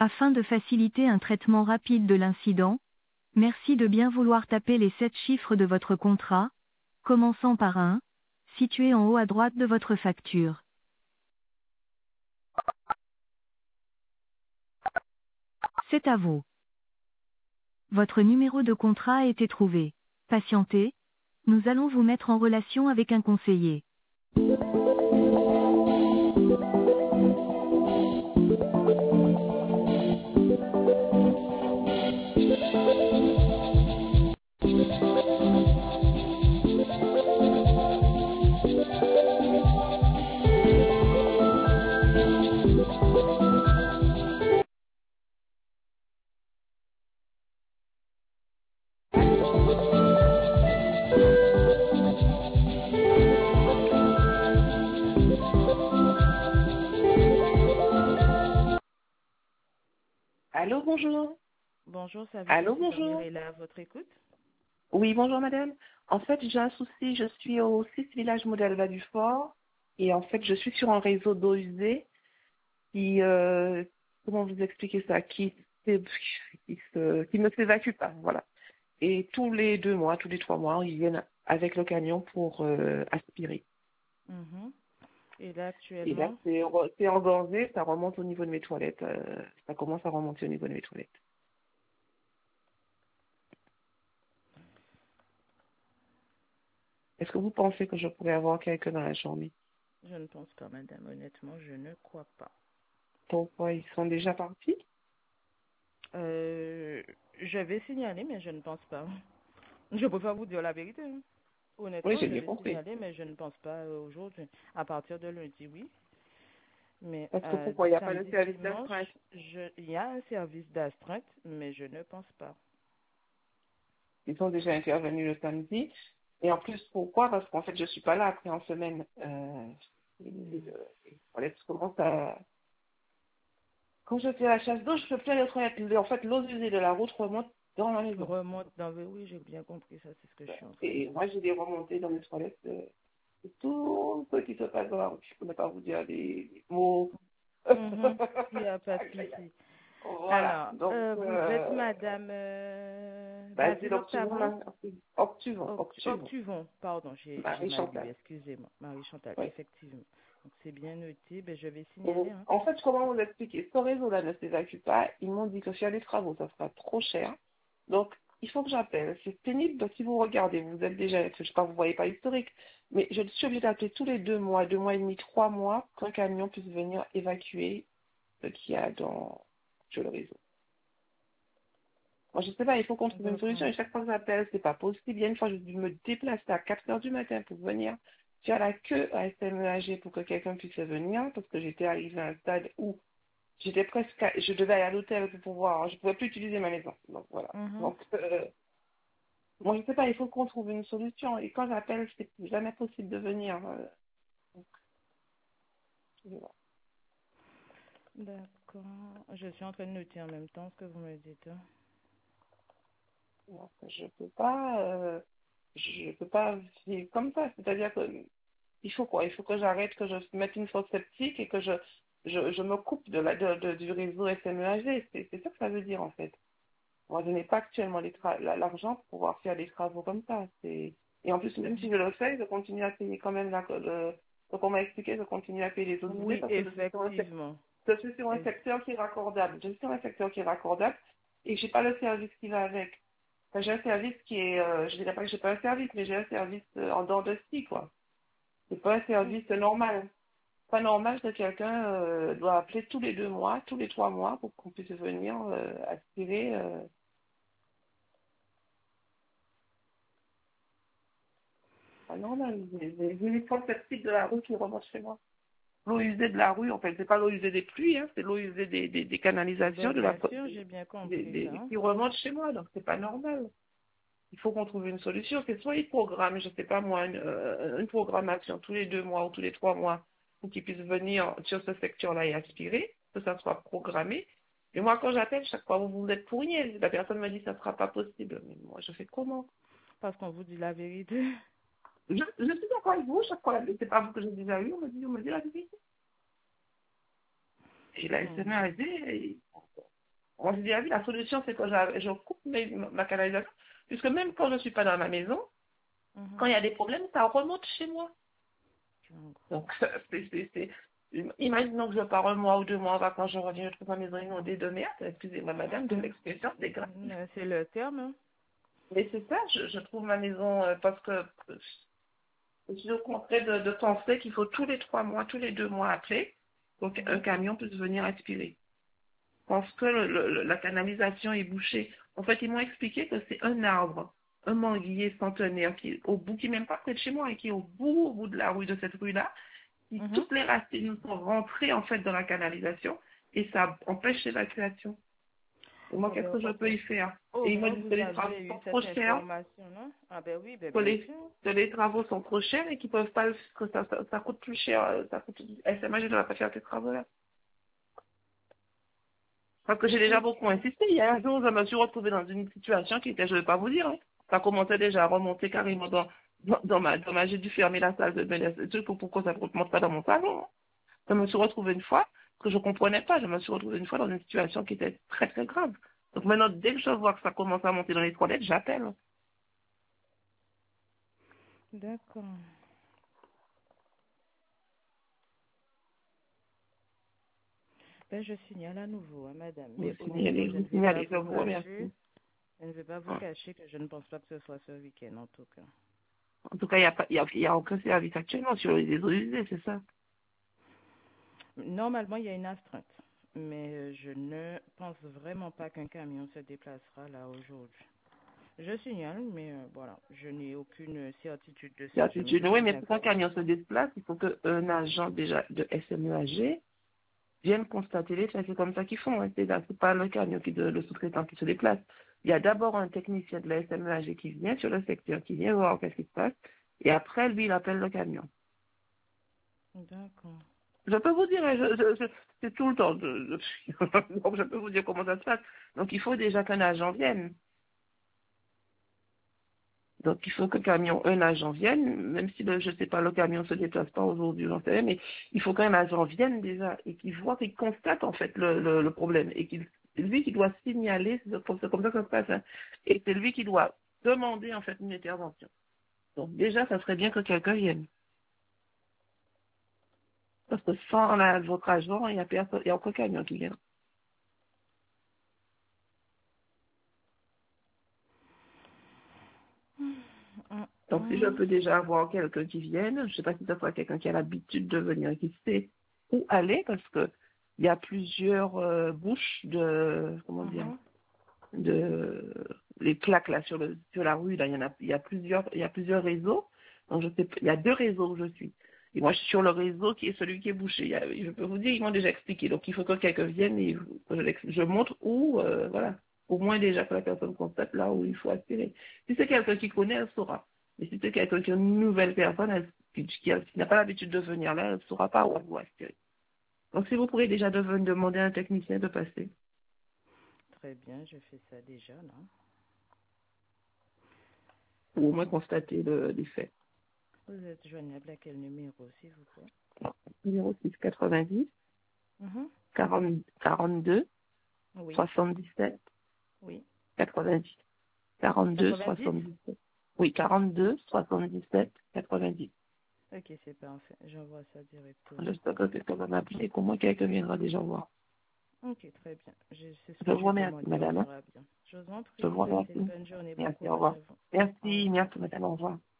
Afin de faciliter un traitement rapide de l'incident, merci de bien vouloir taper les 7 chiffres de votre contrat, commençant par un, situé en haut à droite de votre facture. C'est à vous. Votre numéro de contrat a été trouvé. Patientez, nous allons vous mettre en relation avec un conseiller. Allô, bonjour. Bonjour, service Allô, hospitalier bonjour. est là à votre écoute. Oui, bonjour madame. En fait, j'ai un souci, je suis au 6 village modèle Bas du Fort et en fait, je suis sur un réseau d'eau usée qui, comment vous expliquer ça, qui ne s'évacue pas, voilà. Et tous les 2 mois, tous les 3 mois, ils viennent avec le camion pour aspirer. Mhm. Et là, Et là, actuellement, c'est engorgé, ça remonte au niveau de mes toilettes, ça commence à remonter au niveau de mes toilettes. Est-ce que vous pensez que je pourrais avoir quelqu'un dans la journée? je ne pense pas, madame. Honnêtement, je ne crois pas. Pourquoi ils sont déjà partis? Je vais signaler, mais je ne pense pas. Je préfère vous dire la vérité, hein. Oui, Honnêtement, j'ai je bien vais compris. signaler, mais je ne pense pas aujourd'hui. À partir de lundi, oui. Mais Parce que pourquoi il n'y a pas de samedi, service dimanche, d'astreinte? il y a un service d'astreinte, mais je ne pense pas. Ils sont déjà intervenus le samedi. Et en plus, pourquoi? Parce qu'en fait, je suis pas là après en semaine. Les toilettes commencent à... Quand je fais la chasse d'eau, je peux plus aller aux toilettes. En fait, l'eau usée de la route remonte dans la maison. Remonte dans le... Oui, j'ai bien compris ça, c'est ce que je suis en train Et de... moi, j'ai des remontées dans les toilettes. C'est tout ce qui se passe dans la route. Je ne peux pas vous dire des mots. Mhm. Il n'y a pas de souci. Voilà. Alors, Donc, vous êtes madame c'est Basile l'Octuvon, Octavon? là. Octuvon. Octuvon, pardon, j'ai Marie mal lu, Chantal. excusez-moi. Marie Chantal, Oui. effectivement. Donc c'est bien noté, ben, je vais signaler. Hein. En fait, comment vous expliquer? Ce réseau-là ne s'évacue pas. Ils m'ont dit que s'il y a des travaux, ça sera trop cher. Donc, il faut que j'appelle. C'est pénible. Donc, si vous regardez, vous êtes déjà, je sais pas, vous voyez pas l'historique, mais je suis obligée d'appeler tous les 2 mois, 2 mois et demi, 3 mois, qu'un camion puisse venir évacuer ce qu'il y a sur le réseau. Moi, je sais pas, il faut qu'on trouve une D'accord. solution. Et chaque fois que j'appelle, c'est pas possible. Il y a une fois, je dû me déplacer à 4 heures du matin pour venir faire la queue à SMEAG pour que quelqu'un puisse venir, parce que j'étais arrivée à un stade où j'étais presque, je devais aller à l'hôtel pour pouvoir, je pouvais plus utiliser ma maison. Donc voilà. Mhm. Donc, moi, je sais pas, il faut qu'on trouve une solution. Et quand j'appelle, c'est jamais possible de venir. Donc, voilà. D'accord. Je suis en train de noter en même temps ce que vous me dites. Hein. Donc, je peux pas vivre comme ça. C'est-à-dire que il faut quoi? Il faut que j'arrête, que je mette une fosse septique et que je me coupe du réseau SMEAG. C'est ça que ça veut dire en fait. Moi, je n'ai pas actuellement l'argent pour pouvoir faire des travaux comme ça. Et en plus, même si je le fais, je continue à payer quand même donc on m'a expliqué, je continue à payer les autres billets Oui, parce que effectivement. je suis sur un secteur qui est raccordable. Je suis sur un secteur qui est raccordable et j'ai pas le service qui va avec. Enfin, j'ai un service qui est, je dirais pas que j'ai pas un service, mais j'ai un service en dents de scie, quoi. C'est pas un service normal. Pas normal que quelqu'un doit appeler tous les 2 mois, tous les 3 mois pour qu'on puisse venir aspirer. Pas normal. J'ai une force septique de la rue qui remonte chez moi. L'eau usée de la rue, en fait, c'est pas l'eau usée des pluies, hein, c'est l'eau usée des canalisations Ben, bien sûr, j'ai bien compris ça. Hein. qui remonte chez moi, donc c'est pas normal. Il faut qu'on trouve une solution. C'est soit ils programment, je sais pas moi, une programmation tous les 2 mois ou tous les 3 mois pour qu'ils puissent venir sur ce secteur-là et aspirer, que ça soit programmé. Et moi, quand j'appelle, chaque fois, vous êtes pour rien. La personne me dit ça sera pas possible. Mais moi, je fais comment? Parce qu'on vous dit la vérité. Je suis d'accord avec vous, chaque fois, c'est pas vous que j'ai déjà eu, on me dit la vérité. Et la Mhm. SNAD, Moi, je dis, ah oui, la solution, c'est que je coupe ma canalisation, puisque même quand je ne suis pas dans ma maison, quand il y a des problèmes, ça remonte chez moi. Donc, imaginons que je pars un mois ou 2 mois en vacances, je reviens, je trouve ma maison inondée de merde, excusez-moi madame, de l'expression, c'est grave. C'est le terme. Hein. Mais c'est ça, je trouve ma maison, parce que je suis au contraire de penser qu'il faut tous les 3 mois, tous les 2 mois appeler, pour qu'un camion puisse venir aspirer. Parce que la canalisation est bouchée. En fait, ils m'ont expliqué que c'est un arbre, un manguier centenaire qui est au bout, qui n'est même pas près de chez moi, et qui est au bout de la rue, de cette rue-là. Toutes les racines sont rentrées en fait dans la canalisation et ça empêche l'évacuation. Et moi, qu'est-ce que je peux y faire? Et ils m'ont dit que les travaux sont trop chers. Ah ben oui, ben que les travaux sont trop chers et qu'ils peuvent pas, que ça coûte plus cher. Ça coûte, SMAG ne va pas faire ces travaux-là. Parce que j'ai déjà beaucoup insisté. Il y a un jour, je me suis retrouvée dans une situation qui était, je ne vais pas vous dire, hein, ça commençait déjà à remonter carrément dans ma, j'ai dû fermer la salle de bain, pourquoi ça ne remonte pas dans mon salon. Hein. Je me suis retrouvée une fois, que je ne comprenais pas, je me suis retrouvée une fois dans une situation qui était très très grave. Donc maintenant, dès que je vois que ça commence à monter dans les toilettes, j'appelle. D'accord. Ben, je signale à nouveau, hein, madame. Mais vous signalez, je vous remercie. Je ne vais pas vous cacher que je ne pense pas que ce soit ce week-end, en tout cas. En tout cas, il y a aucun service actuellement sur les eaux usées, c'est ça? Normalement, il y a une astreinte. Mais je ne pense vraiment pas qu'un camion se déplacera là aujourd'hui. Je signale, mais voilà, je n'ai aucune certitude de ça. Oui, mais pour qu'un camion se déplace, il faut qu'un agent déjà de SMEAG vienne constater les faits. C'est comme ça qu'ils font. Hein. C'est pas le camion le sous-traitant qui se déplace. Il y a d'abord un technicien de la SMEAG qui vient sur le secteur, qui vient voir qu'est-ce qui se passe, et après, lui, il appelle le camion. D'accord. Je peux vous dire, hein, c'est tout le temps. Donc, je peux vous dire comment ça se passe. Donc, il faut déjà qu'un agent vienne. Donc, il faut qu'un agent vienne, même si, je ne sais pas, le camion ne se déplace pas aujourd'hui, j'en sais rien, mais il faut qu'un agent vienne déjà et qu'il voit, qu'il constate en fait le problème et c'est lui qui doit signaler, c'est comme ça que ça se passe, hein, et c'est lui qui doit demander en fait une intervention. Donc déjà, ça serait bien que quelqu'un vienne. Parce que sans votre agent, il n'y a aucun camion qui vient. Donc, si je peux déjà avoir quelqu'un qui vienne, je ne sais pas si ça sera quelqu'un qui a l'habitude de venir, qui sait où aller, parce que il y a plusieurs bouches les plaques là sur la rue, là, il y a plusieurs réseaux. Donc, il y a 2 réseaux où je suis. Et moi, je suis sur le réseau qui est celui qui est bouché. Je peux vous dire, ils m'ont déjà expliqué. Donc, il faut que quelqu'un vienne et je montre où, voilà. Au moins déjà que la personne constate là où il faut aspirer. Si c'est quelqu'un qui connaît, elle saura. Mais si c'est quelqu'un qui est une nouvelle personne, qui n'a pas l'habitude de venir là, elle ne saura pas où aspirer. Donc, si vous pourrez déjà demander à un technicien de passer. Très bien, je fais ça déjà, là. Ou au moins constater les faits. Vous êtes joignable à quel numéro, s'il vous plaît? Numéro 690 42 oui. 77 oui. 90. 42 77. Oui, 42 77 90. Ok, c'est parfait. J'envoie ça directement. J'espère que quelqu'un va m'appeler, qu'au moins quelqu'un viendra déjà voir. Ok, très bien. Je vous remercie, madame. Je vous en prie. Je vous remercie. Une bonne journée. Merci, au revoir. Merci, madame, au revoir.